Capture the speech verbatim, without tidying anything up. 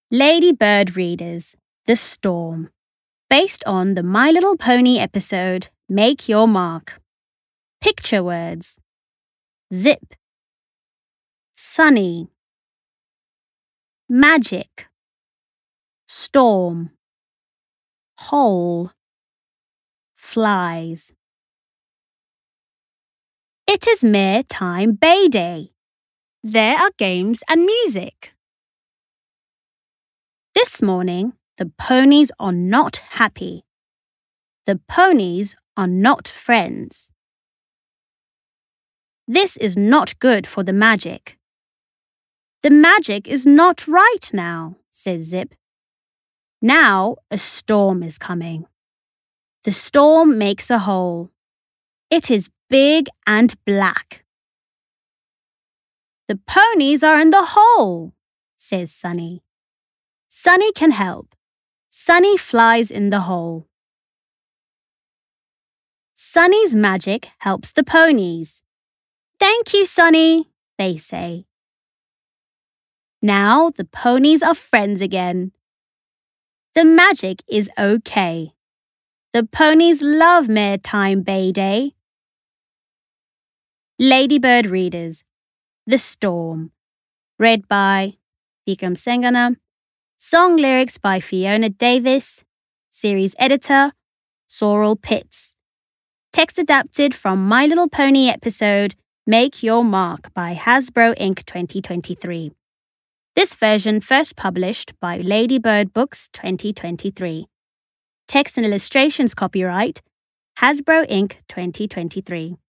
Ladybird readers, The Storm, based on the My Little Pony episode Make Your Mark. Picture words: zip, sunny, magic, storm, hole, flies. It is Maritime Bay Day. There are games and music. This morning, the ponies are not happy. The ponies are not friends. This is not good for the magic. The magic is not right now, says Zip. Now a storm is coming. The storm makes a hole. It is big and black. The ponies are in the hole, says Sunny. Sunny can help. Sunny flies in the hole. Sunny's magic helps the ponies. Thank you, Sunny, they say. Now the ponies are friends again. The magic is okay. The ponies love Maritime Bay Day. Ladybird readers, The Storm, read by Vikram Sengana, song lyrics by Fiona Davis, series editor Sorrel Pitts, text adapted from My Little Pony episode Make Your Mark by Hasbro Incorporated twenty twenty-three. This version first published by Ladybird Books twenty twenty-three. Text and illustrations copyright Hasbro Incorporated twenty twenty-three.